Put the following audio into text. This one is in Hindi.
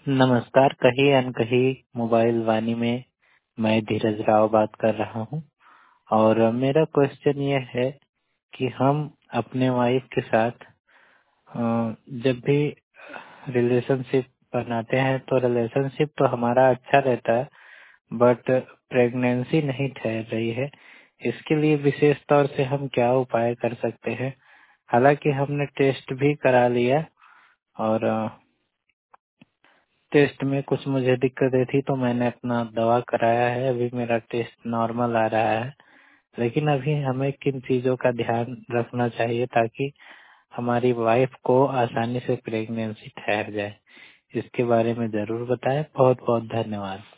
नमस्कार, कहीं अनकहीं मोबाइल वाणी में मैं धीरज राव बात कर रहा हूँ और मेरा क्वेश्चन ये है कि हम अपने वाइफ के साथ जब भी रिलेशनशिप बनाते हैं तो रिलेशनशिप तो हमारा अच्छा रहता है, बट प्रेगनेंसी नहीं ठहर रही है। इसके लिए विशेष तौर से हम क्या उपाय कर सकते हैं? हालांकि हमने टेस्ट भी करा लिया और टेस्ट में कुछ मुझे दिक्कतें थी तो मैंने अपना दवा कराया है। अभी मेरा टेस्ट नॉर्मल आ रहा है, लेकिन अभी हमें किन चीजों का ध्यान रखना चाहिए ताकि हमारी वाइफ को आसानी से प्रेगनेंसी ठहर जाए, इसके बारे में जरूर बताएं। बहुत बहुत धन्यवाद।